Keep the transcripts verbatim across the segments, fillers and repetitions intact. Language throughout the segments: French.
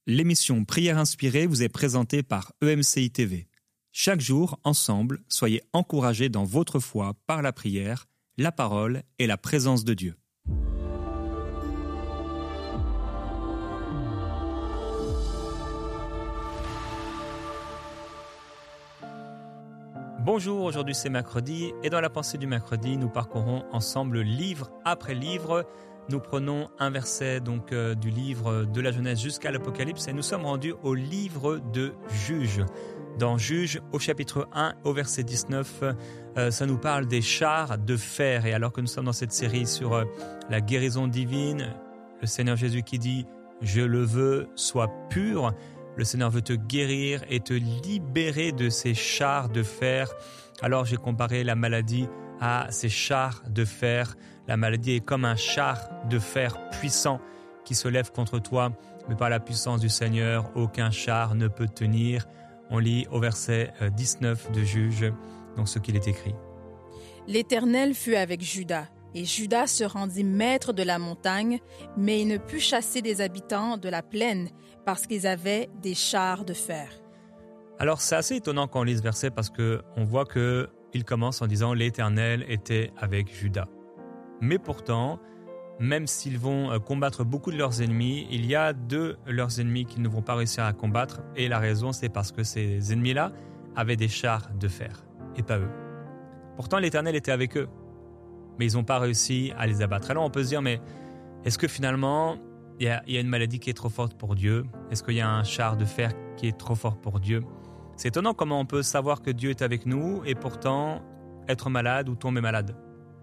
L'émission Prière inspirée vous est présentée par E M C I T V. Chaque jour, ensemble, soyez encouragés dans votre foi par la prière, la parole et la présence de Dieu. Bonjour, aujourd'hui c'est mercredi et dans la pensée du mercredi, nous parcourons ensemble livre après livre. Nous prenons un verset donc euh, du livre de la Genèse jusqu'à l'Apocalypse et nous sommes rendus au livre de Juge. Dans Juge, au chapitre un, au verset dix-neuf, euh, ça nous parle des chars de fer. Et alors que nous sommes dans cette série sur euh, la guérison divine, le Seigneur Jésus qui dit « Je le veux, sois pur », le Seigneur veut te guérir et te libérer de ces chars de fer. Alors j'ai comparé la maladie à ces chars de fer. La maladie est comme un char de fer puissant qui se lève contre toi, mais par la puissance du Seigneur, aucun char ne peut tenir. On lit au verset dix-neuf de Juge, donc ce qu'il est écrit. L'Éternel fut avec Juda, et Juda se rendit maître de la montagne, mais il ne put chasser des habitants de la plaine, parce qu'ils avaient des chars de fer. Alors c'est assez étonnant quand on lit ce verset, parce qu'on voit qu'il commence en disant « L'Éternel était avec Juda ». Mais pourtant, même s'ils vont combattre beaucoup de leurs ennemis, il y a de leurs ennemis qui ne vont pas réussir à combattre. Et la raison, c'est parce que ces ennemis-là avaient des chars de fer, et pas eux. Pourtant, l'Éternel était avec eux, mais ils n'ont pas réussi à les abattre. Alors on peut se dire, mais est-ce que finalement, il y a, il y a une maladie qui est trop forte pour Dieu? Est-ce qu'il y a un char de fer qui est trop fort pour Dieu? C'est étonnant comment on peut savoir que Dieu est avec nous et pourtant être malade ou tomber malade.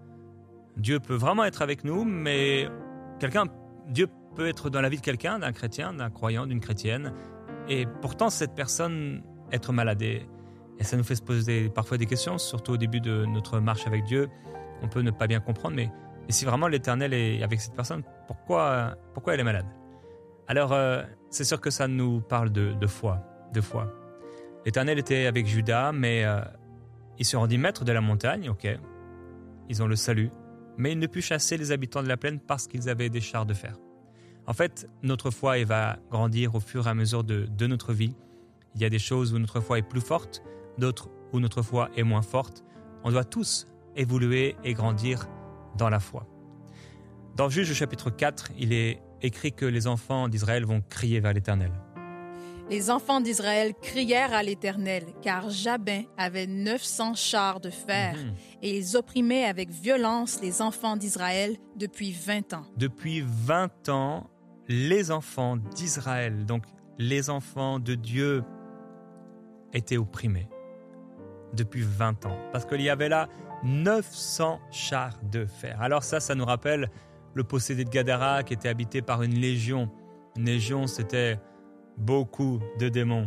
Dieu peut vraiment être avec nous, mais quelqu'un, Dieu peut être dans la vie de quelqu'un, d'un chrétien, d'un croyant, d'une chrétienne, et pourtant cette personne être malade. Et, et ça nous fait se poser parfois des questions, surtout au début de notre marche avec Dieu. On peut ne pas bien comprendre, mais et si vraiment l'Éternel est avec cette personne, pourquoi, pourquoi elle est malade? Alors, euh, c'est sûr que ça nous parle de, de foi, de foi. L'Éternel était avec Juda, mais euh, il se rendit maître de la montagne, ok. Ils ont le salut. Mais il ne put chasser les habitants de la plaine parce qu'ils avaient des chars de fer. En fait, notre foi elle va grandir au fur et à mesure de, de notre vie. Il y a des choses où notre foi est plus forte, d'autres où notre foi est moins forte. On doit tous évoluer et grandir dans la foi. Dans Juge chapitre quatre, il est écrit que les enfants d'Israël vont crier vers l'Éternel. Les enfants d'Israël crièrent à l'Éternel, car Jabin avait neuf cents chars de fer, mmh. et ils opprimaient avec violence les enfants d'Israël depuis vingt ans. Depuis vingt ans, les enfants d'Israël, donc les enfants de Dieu, étaient opprimés. Depuis vingt ans. Parce qu'il y avait là neuf cents chars de fer. Alors ça, ça nous rappelle le possédé de Gadara qui était habité par une légion. Une légion, c'était beaucoup de démons.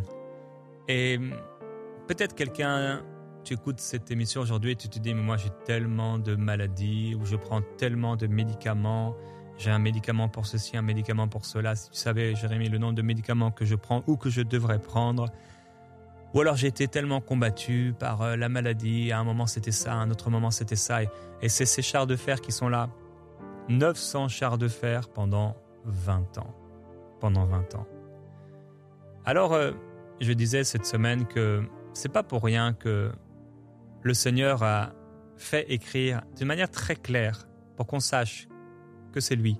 Et peut-être quelqu'un, tu écoutes cette émission aujourd'hui et tu te dis, mais moi j'ai tellement de maladies, ou je prends tellement de médicaments, j'ai un médicament pour ceci, un médicament pour cela. Si tu savais, Jérémie, le nombre de médicaments que je prends ou que je devrais prendre. Ou alors j'ai été tellement combattu par la maladie, à un moment c'était ça, à un autre moment c'était ça. Et, et c'est ces chars de fer qui sont là. neuf cents chars de fer pendant vingt ans. Pendant vingt ans. Alors, euh, je disais cette semaine que c'est pas pour rien que le Seigneur a fait écrire d'une manière très claire pour qu'on sache que c'est lui.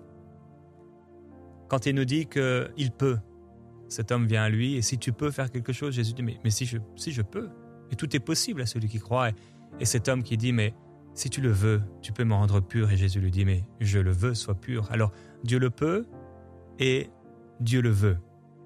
Quand il nous dit qu'il peut, cet homme vient à lui et si tu peux faire quelque chose, Jésus dit mais, mais si, je, si je peux, et tout est possible à celui qui croit. Et, et cet homme qui dit mais si tu le veux, tu peux me rendre pur. Et Jésus lui dit mais je le veux, sois pur. Alors Dieu le peut et Dieu le veut.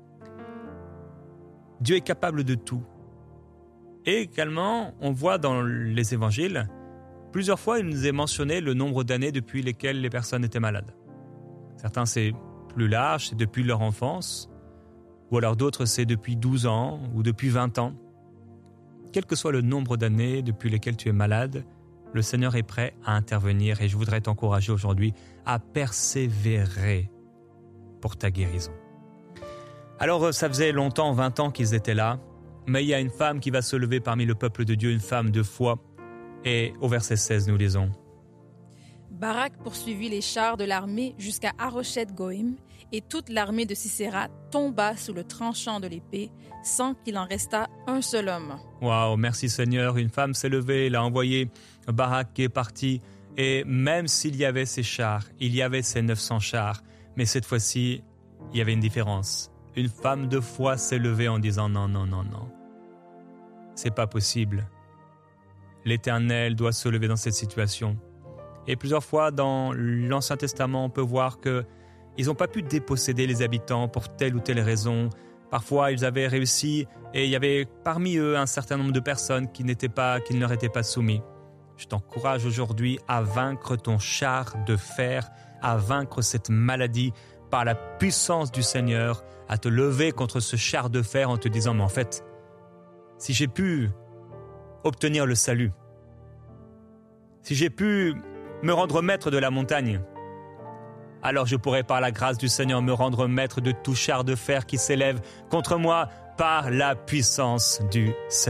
Dieu est capable de tout. Et également, on voit dans les évangiles, plusieurs fois, il nous est mentionné le nombre d'années depuis lesquelles les personnes étaient malades. Certains, c'est plus large, c'est depuis leur enfance, ou alors d'autres, c'est depuis douze ans ou depuis vingt ans. Quel que soit le nombre d'années depuis lesquelles tu es malade, le Seigneur est prêt à intervenir et je voudrais t'encourager aujourd'hui à persévérer pour ta guérison. Alors, ça faisait longtemps, vingt ans qu'ils étaient là, mais il y a une femme qui va se lever parmi le peuple de Dieu, une femme de foi. Et au verset seize, nous lisons. Barak poursuivit les chars de l'armée jusqu'à Haroshet-Goïm, et toute l'armée de Sisera tomba sous le tranchant de l'épée, sans qu'il en restât un seul homme. Waouh, merci Seigneur, une femme s'est levée, elle a envoyé Barak qui est parti, et même s'il y avait ces chars, il y avait ces neuf cents chars, mais cette fois-ci, il y avait une différence. Une femme de foi s'est levée en disant non, non, non, non. C'est pas possible. L'Éternel doit se lever dans cette situation. Et plusieurs fois dans l'Ancien Testament, on peut voir qu'ils n'ont pas pu déposséder les habitants pour telle ou telle raison. Parfois, ils avaient réussi et il y avait parmi eux un certain nombre de personnes qui, n'étaient pas, qui ne leur étaient pas soumis. Je t'encourage aujourd'hui à vaincre ton char de fer, à vaincre cette maladie par la puissance du Seigneur, à te lever contre ce char de fer en te disant « Mais en fait, si j'ai pu obtenir le salut, si j'ai pu me rendre maître de la montagne, alors je pourrai par la grâce du Seigneur me rendre maître de tout char de fer qui s'élève contre moi par la puissance du Seigneur. »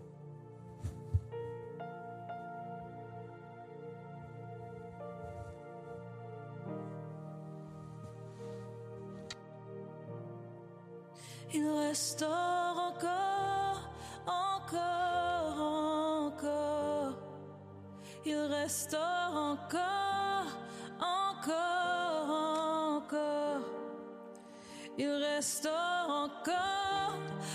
Il restaure encore, encore, encore. Il restaure encore, encore, encore. Il restaure encore,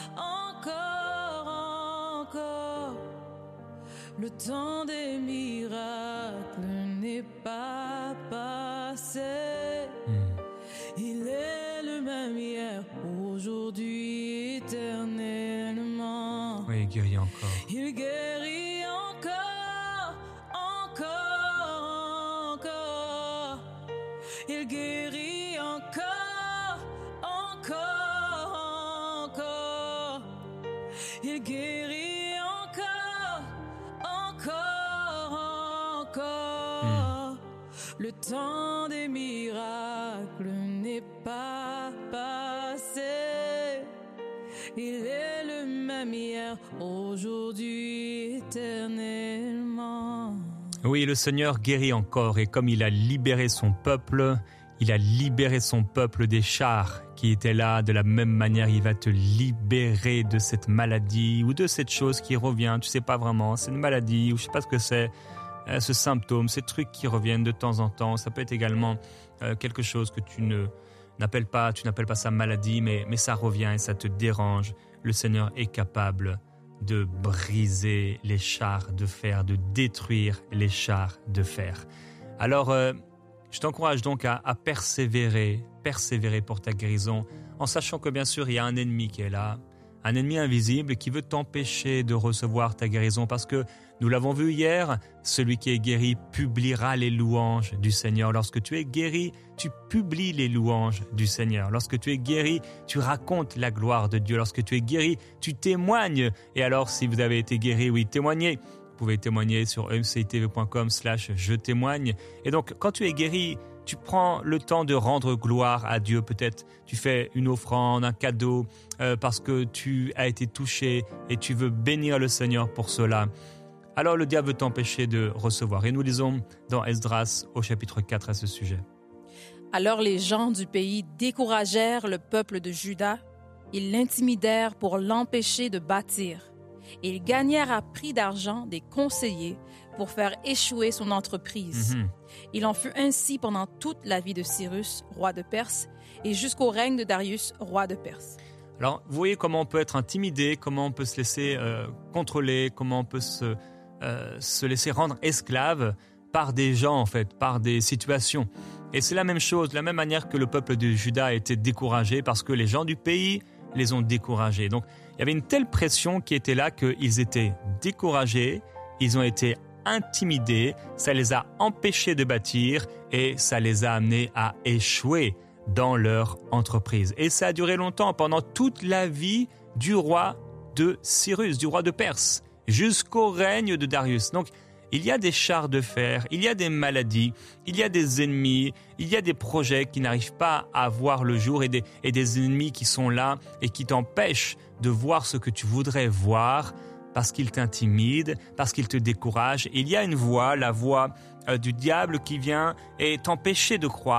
encore, encore. Le temps des miracles n'est pas passé. Mm. Il est le même hier, aujourd'hui, éternellement. Oui, il guérit encore. Il guérit encore, encore, encore. Il guérit encore, encore, encore. Il guérit encore, encore, encore. Mm. Le temps des miracles n'est pas passé. Il est le même hier, aujourd'hui, éternellement. Oui, le Seigneur guérit encore et comme il a libéré son peuple, il a libéré son peuple des chars qui étaient là. De la même manière, il va te libérer de cette maladie ou de cette chose qui revient. Tu sais pas vraiment, c'est une maladie ou je sais pas ce que c'est. Ce symptôme, ces trucs qui reviennent de temps en temps. Ça peut être également euh, quelque chose que tu ne, n'appelles pas, tu n'appelles pas ça maladie, mais, mais ça revient et ça te dérange. Le Seigneur est capable de briser les chars de fer, de détruire les chars de fer. Alors, euh, je t'encourage donc à, à persévérer, persévérer pour ta guérison, en sachant que bien sûr, il y a un ennemi qui est là, un ennemi invisible qui veut t'empêcher de recevoir ta guérison parce que, nous l'avons vu hier, celui qui est guéri publiera les louanges du Seigneur. Lorsque tu es guéri, tu publies les louanges du Seigneur. Lorsque tu es guéri, tu racontes la gloire de Dieu. Lorsque tu es guéri, tu témoignes. Et alors, si vous avez été guéri, oui, témoignez. Vous pouvez témoigner sur e m c i t v point com slash je témoigne. Et donc, quand tu es guéri, tu prends le temps de rendre gloire à Dieu. Peut-être tu fais une offrande, un cadeau, euh, parce que tu as été touché et tu veux bénir le Seigneur pour cela. Alors le diable veut t'empêcher de recevoir. Et nous lisons dans Esdras au chapitre quatre à ce sujet. Alors les gens du pays découragèrent le peuple de Juda. Ils l'intimidèrent pour l'empêcher de bâtir. Ils gagnèrent à prix d'argent des conseillers pour faire échouer son entreprise. Mm-hmm. Il en fut ainsi pendant toute la vie de Cyrus, roi de Perse, et jusqu'au règne de Darius, roi de Perse. Alors, vous voyez comment on peut être intimidé, comment on peut se laisser euh, contrôler, comment on peut se, euh, se laisser rendre esclave par des gens, en fait, par des situations. Et c'est la même chose, de la même manière que le peuple de Juda a été découragé parce que les gens du pays les ont découragés. Donc, il y avait une telle pression qui était là qu'ils étaient découragés, ils ont été intimidés, ça les a empêchés de bâtir et ça les a amenés à échouer dans leur entreprise. Et ça a duré longtemps, pendant toute la vie du roi de Cyrus, du roi de Perse, jusqu'au règne de Darius. Donc, il y a des chars de fer, il y a des maladies, il y a des ennemis, il y a des projets qui n'arrivent pas à voir le jour et des, et des ennemis qui sont là et qui t'empêchent de voir ce que tu voudrais voir parce qu'ils t'intimident, parce qu'ils te découragent. Il y a une voix, la voix euh, du diable qui vient et t'empêcher de croire.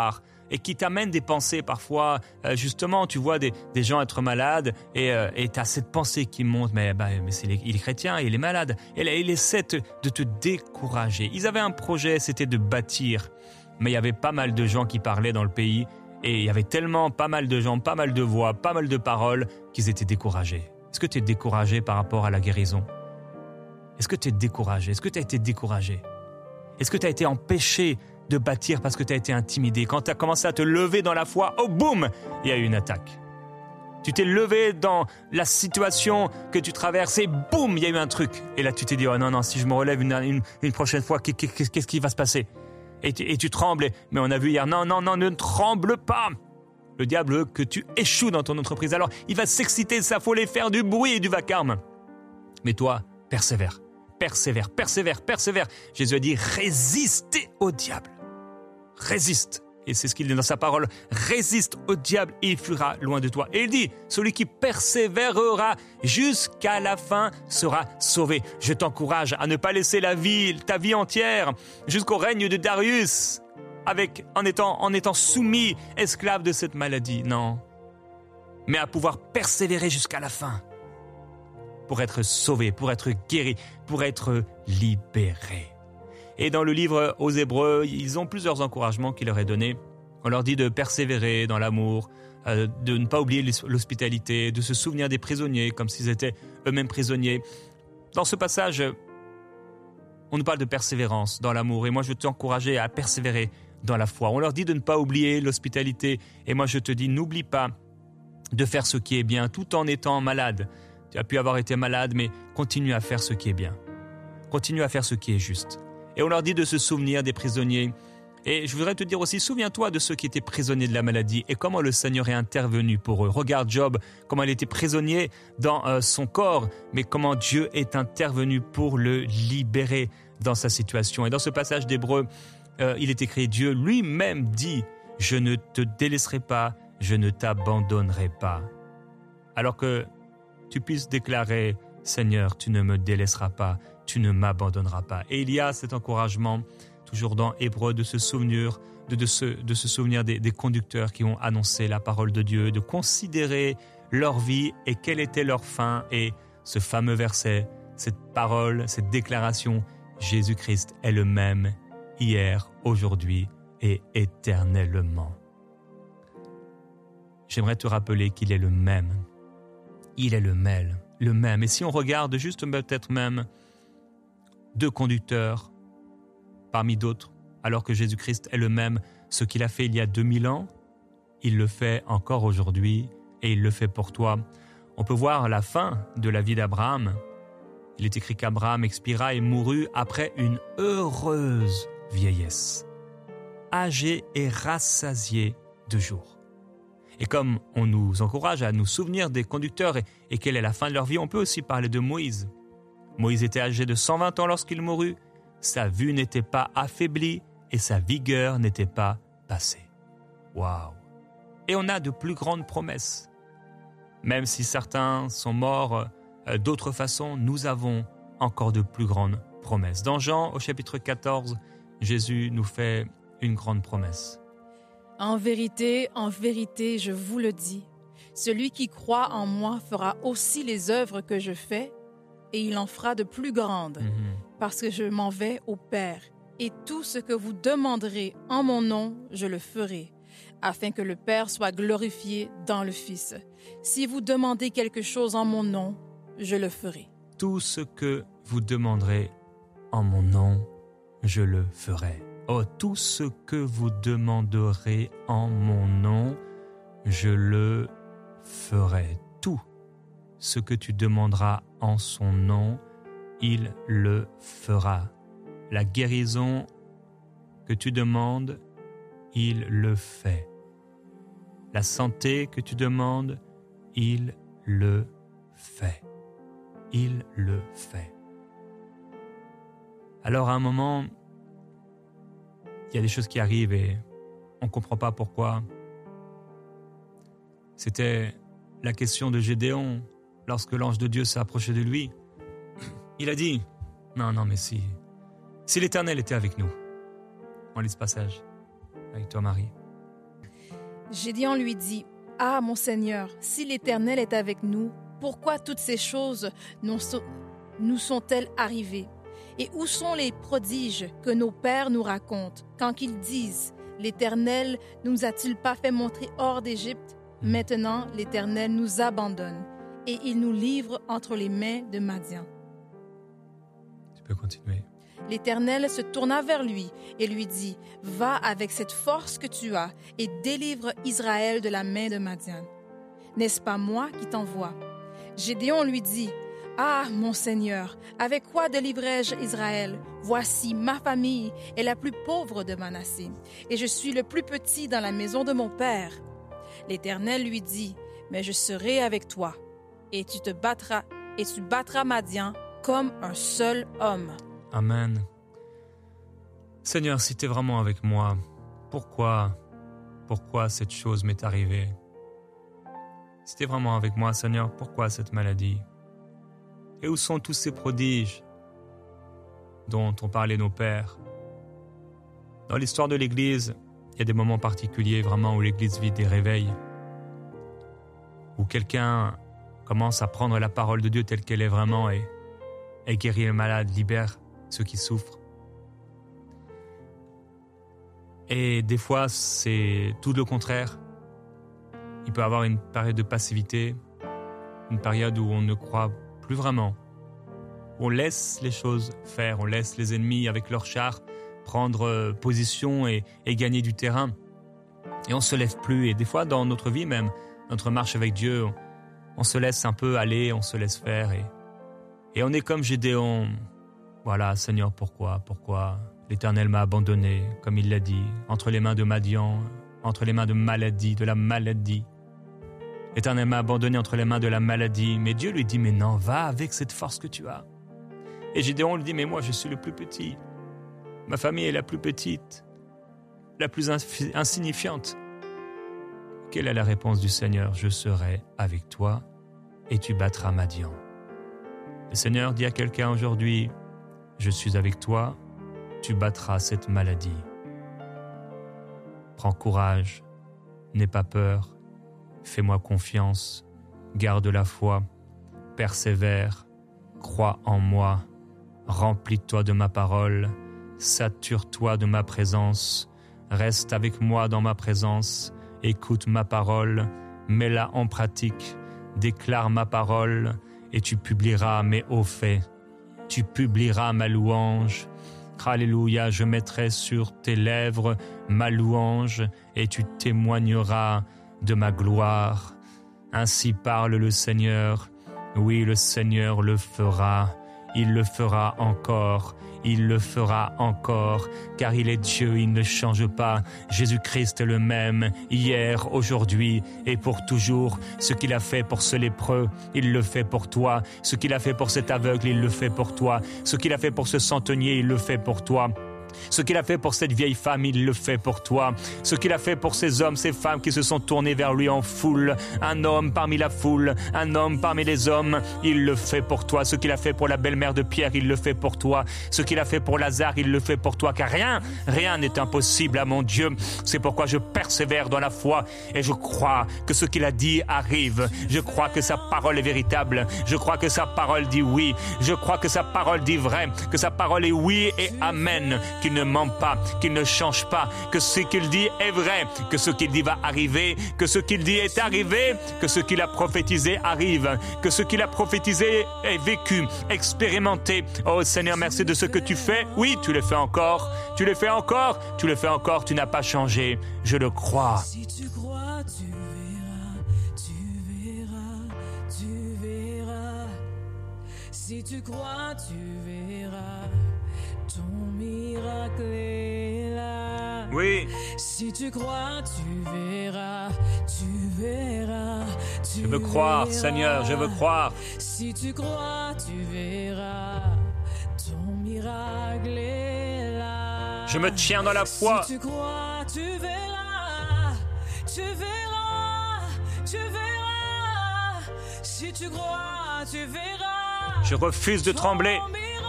et qui t'amène des pensées parfois. Euh, justement, tu vois des, des gens être malades et euh, tu as cette pensée qui monte, mais, bah, mais c'est, il est chrétien, il est malade. Et là, il essaie te, de te décourager. Ils avaient un projet, c'était de bâtir, mais il y avait pas mal de gens qui parlaient dans le pays et il y avait tellement pas mal de gens, pas mal de voix, pas mal de paroles qu'ils étaient découragés. Est-ce que tu es découragé par rapport à la guérison? Est-ce que tu es découragé? Est-ce que tu as été découragé? Est-ce que tu as été empêché de bâtir parce que tu as été intimidé? Quand tu as commencé à te lever dans la foi, oh boum, il y a eu une attaque. Tu t'es levé dans la situation que tu traverses et boum, il y a eu un truc. Et là, tu t'es dit, oh non, non, si je me relève une, une, une prochaine fois, qu'est-ce qui va se passer? Et tu, et tu trembles. Mais on a vu hier, non, non, non, ne tremble pas. Le diable veut que tu échoues dans ton entreprise. Alors, il va s'exciter, ça faut les faire du bruit et du vacarme. Mais toi, persévère. Persévère, persévère, persévère. Jésus a dit, résistez au diable. Résiste. Et c'est ce qu'il dit dans sa parole. Résiste au diable et il fuira loin de toi. Et il dit, celui qui persévérera jusqu'à la fin sera sauvé. Je t'encourage à ne pas laisser la vie, ta vie entière, jusqu'au règne de Darius, avec, en étant, en étant soumis, esclave de cette maladie. Non. Mais à pouvoir persévérer jusqu'à la fin. Pour être sauvé, pour être guéri, pour être libéré. Et dans le livre aux Hébreux, ils ont plusieurs encouragements qu'il leur est donnés. On leur dit de persévérer dans l'amour, euh, de ne pas oublier l'hospitalité, de se souvenir des prisonniers comme s'ils étaient eux-mêmes prisonniers. Dans ce passage, on nous parle de persévérance dans l'amour. Et moi, je veux t'encourager à persévérer dans la foi. On leur dit de ne pas oublier l'hospitalité. Et moi, je te dis, n'oublie pas de faire ce qui est bien tout en étant malade. Tu as pu avoir été malade, mais continue à faire ce qui est bien. Continue à faire ce qui est juste. Et on leur dit de se souvenir des prisonniers. Et je voudrais te dire aussi, souviens-toi de ceux qui étaient prisonniers de la maladie et comment le Seigneur est intervenu pour eux. Regarde Job, comment il était prisonnier dans euh, son corps, mais comment Dieu est intervenu pour le libérer dans sa situation. Et dans ce passage d'Hébreux, euh, il est écrit, Dieu lui-même dit, je ne te délaisserai pas, je ne t'abandonnerai pas. Alors que tu puisses déclarer, Seigneur, tu ne me délaisseras pas, tu ne m'abandonneras pas. Et il y a cet encouragement, toujours dans Hébreux, de se souvenir, de, de se, de se souvenir des, des conducteurs qui ont annoncé la parole de Dieu, de considérer leur vie et quelle était leur fin. Et ce fameux verset, cette parole, cette déclaration, Jésus-Christ est le même hier, aujourd'hui et éternellement. J'aimerais te rappeler qu'il est le même. Il est le même, le même. Et si on regarde juste peut-être même deux conducteurs parmi d'autres, alors que Jésus-Christ est le même, ce qu'il a fait il y a deux mille ans, il le fait encore aujourd'hui et il le fait pour toi. On peut voir la fin de la vie d'Abraham. Il est écrit qu'Abraham expira et mourut après une heureuse vieillesse, âgé et rassasié de jours. Et comme on nous encourage à nous souvenir des conducteurs et, et quelle est la fin de leur vie, on peut aussi parler de Moïse. Moïse était âgé de cent vingt ans lorsqu'il mourut. Sa vue n'était pas affaiblie et sa vigueur n'était pas passée. Waouh! Et on a de plus grandes promesses. Même si certains sont morts euh, d'autres façons, nous avons encore de plus grandes promesses. Dans Jean, au chapitre quatorze, Jésus nous fait une grande promesse. En vérité, en vérité, je vous le dis, celui qui croit en moi fera aussi les œuvres que je fais, et il en fera de plus grandes, mm-hmm. parce que je m'en vais au Père, et tout ce que vous demanderez en mon nom, je le ferai, afin que le Père soit glorifié dans le Fils. Si vous demandez quelque chose en mon nom, je le ferai. Tout ce que vous demanderez en mon nom, je le ferai. Oh, tout ce que vous demanderez en mon nom, je le ferai. Tout ce que tu demanderas en son nom, il le fera. La guérison que tu demandes, il le fait. La santé que tu demandes, il le fait. Il le fait. Alors à un moment, il y a des choses qui arrivent et on ne comprend pas pourquoi. C'était la question de Gédéon lorsque l'ange de Dieu s'est approché de lui. Il a dit, non, non, mais si, si l'Éternel était avec nous. On lit ce passage avec toi, Marie. Gédéon lui dit, « Ah, mon Seigneur, si l'Éternel est avec nous, pourquoi toutes ces choses nous sont- nous sont-elles arrivées? Et où sont les prodiges que nos pères nous racontent quand ils disent, « L'Éternel ne nous a-t-il pas fait montrer hors d'Égypte? Maintenant, l'Éternel nous abandonne et il nous livre entre les mains de Madian. » Tu peux continuer. L'Éternel se tourna vers lui et lui dit, « Va avec cette force que tu as et délivre Israël de la main de Madian. N'est-ce pas moi qui t'envoie? » Gédéon lui dit, « Ah, mon Seigneur, avec quoi délivrerai-je Israël? Voici, ma famille est la plus pauvre de Manassé, et je suis le plus petit dans la maison de mon père. » L'Éternel lui dit, « Mais je serai avec toi, et tu te battras, et tu battras Madian comme un seul homme. » Amen. Seigneur, si tu es vraiment avec moi, pourquoi, pourquoi cette chose m'est arrivée? Si tu es vraiment avec moi, Seigneur, pourquoi cette maladie? Et où sont tous ces prodiges dont ont parlé nos pères? Dans l'histoire de l'Église, il y a des moments particuliers vraiment où l'Église vit des réveils, où quelqu'un commence à prendre la parole de Dieu telle qu'elle est vraiment et, et guérit les malades, libère ceux qui souffrent. Et des fois, c'est tout le contraire. Il peut y avoir une période de passivité, une période où on ne croit plus vraiment. On laisse les choses faire, on laisse les ennemis avec leurs chars prendre position et, et gagner du terrain. Et on ne se lève plus. Et des fois, dans notre vie même, notre marche avec Dieu, on, on se laisse un peu aller, on se laisse faire. Et, et on est comme Gédéon. Voilà, Seigneur, pourquoi, pourquoi l'Éternel m'a abandonné, comme il l'a dit, entre les mains de Madian, entre les mains de maladie, de la maladie. L'Éternel m'a abandonné entre les mains de la maladie. Mais Dieu lui dit, mais non, va avec cette force que tu as. Et Gédéon lui dit, mais moi, je suis le plus petit. Ma famille est la plus petite, la plus infi- insignifiante. Quelle est la réponse du Seigneur? Je serai avec toi et tu battras Madian. Le Seigneur dit à quelqu'un aujourd'hui, je suis avec toi, tu battras cette maladie. Prends courage, n'aie pas peur, fais-moi confiance, garde la foi, persévère, crois en moi, remplis-toi de ma parole, sature-toi de ma présence, reste avec moi dans ma présence, écoute ma parole, mets-la en pratique, déclare ma parole et tu publieras mes hauts faits. Tu publieras ma louange. Alléluia, je mettrai sur tes lèvres ma louange et tu témoigneras de ma gloire. Ainsi parle le Seigneur. Oui, le Seigneur le fera. Il le fera encore. Il le fera encore, car il est Dieu, il ne change pas. Jésus-Christ est le même, hier, aujourd'hui et pour toujours. Ce qu'il a fait pour ce lépreux, il le fait pour toi. Ce qu'il a fait pour cet aveugle, il le fait pour toi. Ce qu'il a fait pour ce centenier, il le fait pour toi. Ce qu'il a fait pour cette vieille femme, il le fait pour toi. Ce qu'il a fait pour ces hommes, ces femmes qui se sont tournés vers lui en foule. Un homme parmi la foule, un homme parmi les hommes, il le fait pour toi. Ce qu'il a fait pour la belle-mère de Pierre, il le fait pour toi. Ce qu'il a fait pour Lazare, il le fait pour toi. Car rien, rien n'est impossible à mon Dieu. C'est pourquoi je persévère dans la foi et je crois que ce qu'il a dit arrive. Je crois que sa parole est véritable. Je crois que sa parole dit oui. Je crois que sa parole dit vrai. Que sa parole est oui et amen. Qu'il ne ment pas, qu'il ne change pas, que ce qu'il dit est vrai, que ce qu'il dit va arriver, que ce qu'il dit est arrivé, que ce qu'il a prophétisé arrive, que ce qu'il a prophétisé est vécu, expérimenté. Oh Seigneur, merci de ce que tu fais. Oui, tu le fais encore, tu le fais encore, tu le fais encore, tu n'as pas changé. Je le crois. Si tu crois, tu verras, tu verras, tu verras. Si tu crois, tu verras. Ton miracle est là. Oui. Si tu crois, tu verras, tu verras, tu Je veux croire, verras. Seigneur, je veux croire. Si tu crois, tu verras, ton miracle est là. Je me tiens dans la foi. Si tu crois, tu verras, tu verras, tu verras. Si tu crois, tu verras. Je refuse de trembler.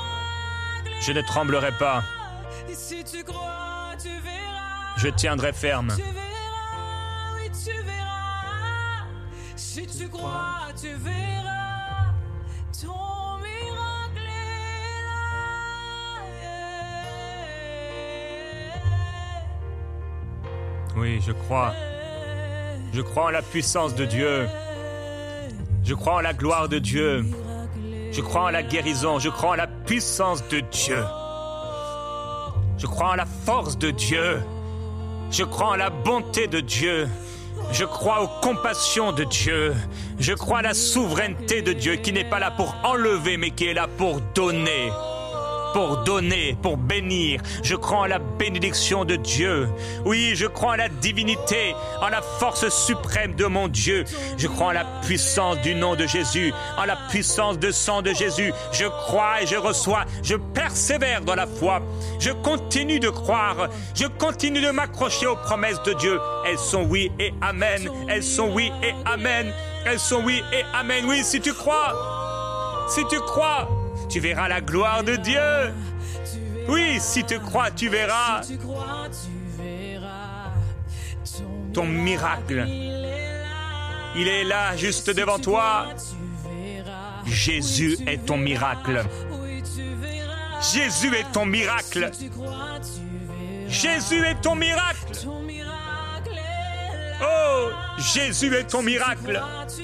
Je ne tremblerai pas. Si tu crois, tu verras. Je tiendrai ferme. Tu verras, oui, Si tu crois, tu verras. Ton miracle est là. Oui, je crois. Je crois en la puissance de Dieu. Je crois en la gloire de Dieu. Je crois en la guérison. Je crois en la puissance de Dieu. Je crois en la force de Dieu. Je crois en la bonté de Dieu. Je crois aux compassions de Dieu. Je crois à la souveraineté de Dieu qui n'est pas là pour enlever, mais qui est là pour donner. Pour donner, pour bénir. Je crois en la bénédiction de Dieu. Oui, je crois en la divinité, en la force suprême de mon Dieu. Je crois en la puissance du nom de Jésus, en la puissance du sang de Jésus. Je crois et je reçois. Je persévère dans la foi. Je continue de croire. Je continue de m'accrocher aux promesses de Dieu. Elles sont oui et amen. Elles sont oui et amen. Elles sont oui et amen. Oui, si tu crois, si tu crois, tu verras la gloire de Dieu. Oui, si tu crois, tu verras ton miracle. Il est là, juste devant toi. Jésus est ton miracle. Jésus est ton miracle. Jésus est ton miracle. Oh, Jésus est ton miracle.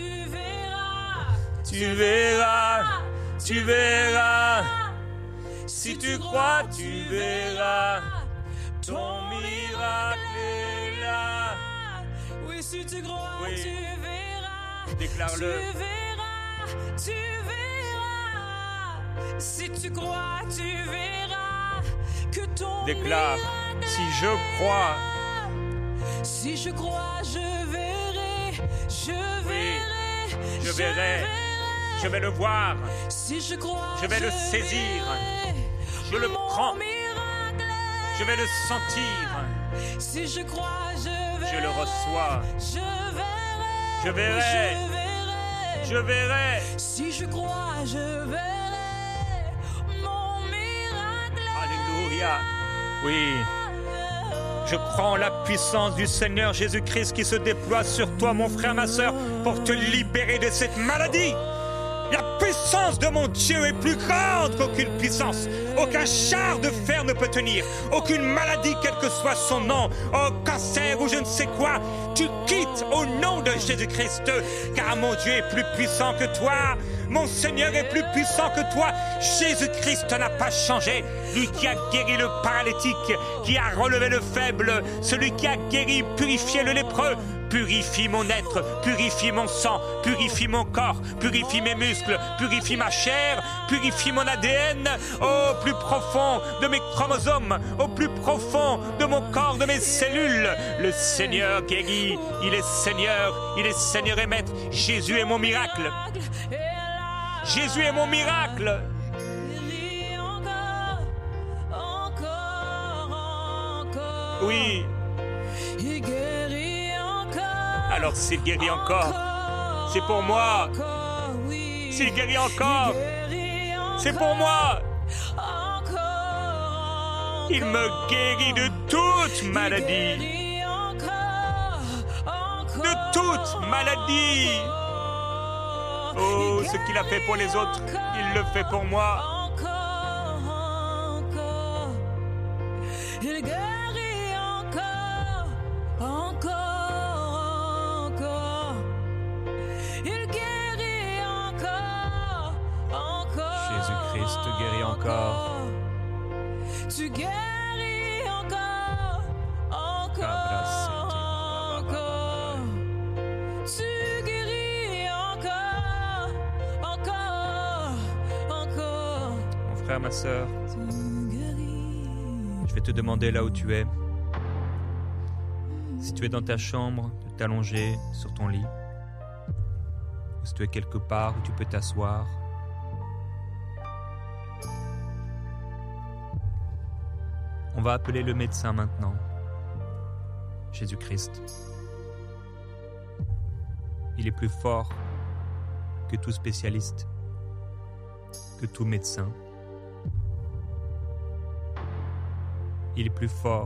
Tu verras. Tu verras, si tu crois, tu verras, ton miracle est là. Oui, si tu crois, oui. Tu verras, déclare-le. Tu verras, tu verras, si tu crois, tu verras, que ton déclare, miracle si je crois, si je crois, je verrai, je verrai, oui, je, je verrai. verrai. Je vais le voir. Si je crois, je vais le saisir. Je le prends. Je vais le sentir. Si je crois, je verrai. Je le reçois. Je verrai. Je verrai. Je verrai. Je verrai. Si je crois, je verrai. Mon miracle. Alléluia. Oui. Je crois en la puissance du Seigneur Jésus-Christ qui se déploie sur toi, mon frère, ma sœur, pour te libérer de cette maladie. La puissance de mon Dieu est plus grande qu'aucune puissance. Aucun char de fer ne peut tenir. Aucune maladie, quel que soit son nom. Oh, cancer ou je ne sais quoi. Tu quittes au nom de Jésus-Christ. Car mon Dieu est plus puissant que toi. Mon Seigneur est plus puissant que toi. Jésus-Christ n'a pas changé. Lui qui a guéri le paralytique, qui a relevé le faible, celui qui a guéri, purifié le lépreux, purifie mon être, purifie mon sang, purifie mon corps, purifie mes muscles, purifie ma chair, purifie mon A D N, au plus profond de mes chromosomes, au plus profond de mon corps, de mes cellules. Le Seigneur guérit, il est Seigneur, il est Seigneur et Maître. Jésus est mon miracle. Jésus est mon miracle. Oui. Alors s'il guérit encore, c'est pour moi. S'il guérit encore, c'est pour moi. Il me guérit de toute maladie. De toute maladie. Oh, ce qu'il a fait pour les autres, il le fait pour moi. Il guérit encore, encore, encore. Il guérit encore, encore. Jésus-Christ guérit encore. Tu guéris encore, encore, encore. Tu guéris encore, encore, encore. Mon frère, ma sœur, je vais te demander là où tu es. Si tu es dans ta chambre, de t'allonger sur ton lit. Ou si tu es quelque part où tu peux t'asseoir. On va appeler le médecin maintenant. Jésus-Christ. Il est plus fort que tout spécialiste, que tout médecin. Il est plus fort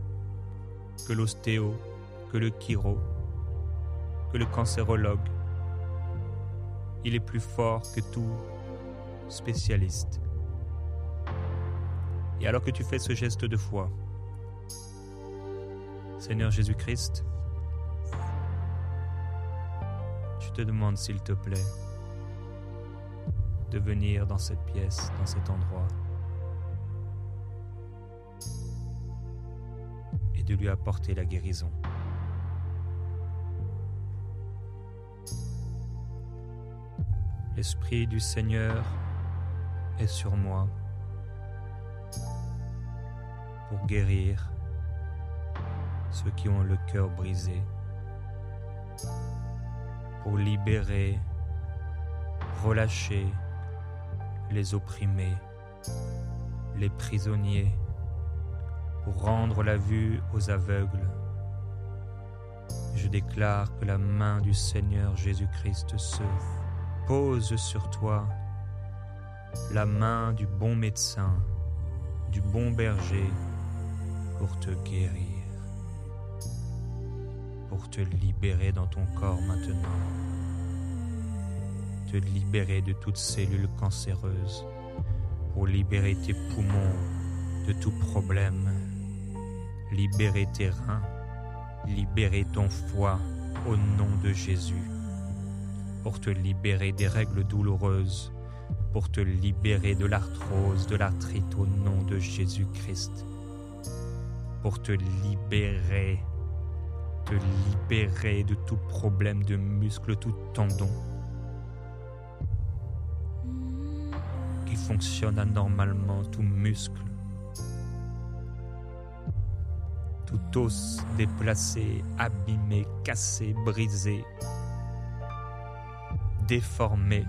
que l'ostéo, que le chiro, que le cancérologue, Il est plus fort que tout spécialiste. Et alors que tu fais ce geste de foi, Seigneur Jésus-Christ, je te demande s'il te plaît de venir dans cette pièce, dans cet endroit, et de lui apporter la guérison. L'Esprit du Seigneur est sur moi pour guérir ceux qui ont le cœur brisé, pour libérer, relâcher les opprimés, les prisonniers, pour rendre la vue aux aveugles. Je déclare que la main du Seigneur Jésus-Christ se pose sur toi, la main du bon médecin, du bon berger, pour te guérir, pour te libérer dans ton corps maintenant, te libérer de toute cellule cancéreuse, pour libérer tes poumons de tout problème, libérer tes reins, libérer ton foie au nom de Jésus, pour te libérer des règles douloureuses, pour te libérer de l'arthrose, de l'arthrite au nom de Jésus-Christ, pour te libérer, te libérer de tout problème de muscle, tout tendon qui fonctionne anormalement, tout muscle, tout os déplacé, abîmé, cassé, brisé, déformé.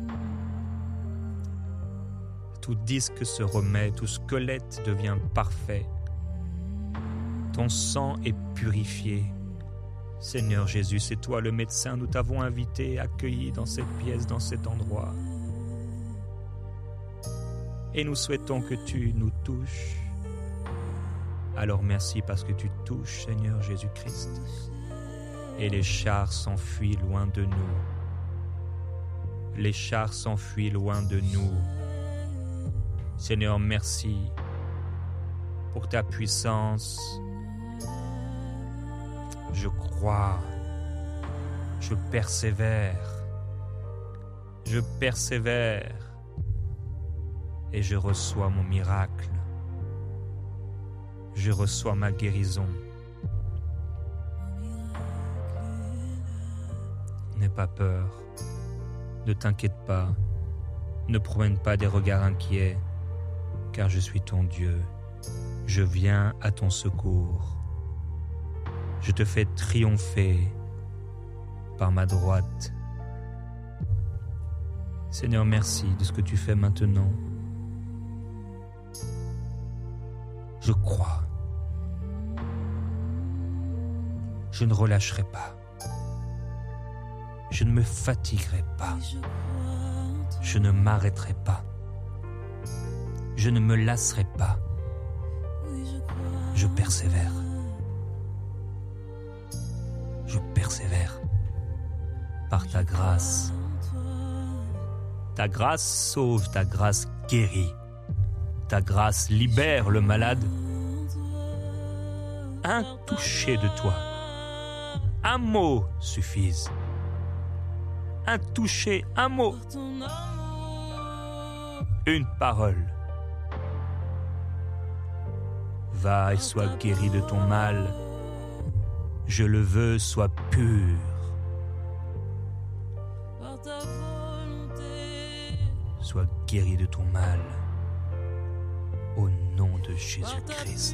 Tout disque se remet, tout squelette devient parfait. Ton sang est purifié. Seigneur Jésus, c'est toi le médecin, nous t'avons invité, accueilli dans cette pièce, dans cet endroit. Et nous souhaitons que tu nous touches. Alors merci parce que tu touches, Seigneur Jésus-Christ. Et les chars s'enfuient loin de nous. Les chars s'enfuient loin de nous. Seigneur, merci pour ta puissance. Je crois, je persévère, je persévère et je reçois mon miracle. Je reçois ma guérison. N'aie pas peur, ne t'inquiète pas, ne promène pas des regards inquiets, car je suis ton Dieu. Je viens à ton secours. Je te fais triompher par ma droite. Seigneur, merci de ce que tu fais maintenant. Je crois. Je ne relâcherai pas. Je ne me fatiguerai pas. Je ne m'arrêterai pas. Je ne me lasserai pas. Je persévère. Je persévère par ta grâce. Ta grâce sauve, ta grâce guérit. Ta grâce libère le malade. Un toucher de toi, un mot suffise. Un toucher, un mot, une parole. Va et sois guéri de ton mal. Je le veux, sois pur. Sois guéri de ton mal. Au nom de Jésus-Christ.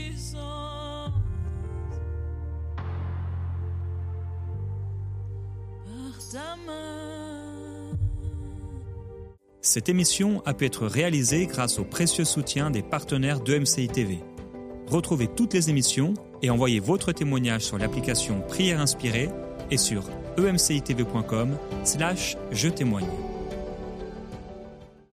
Cette émission a pu être réalisée grâce au précieux soutien des partenaires d'E M C I T V. Retrouvez toutes les émissions et envoyez votre témoignage sur l'application Prière Inspirée et sur e m c i t v point com slash je témoigne.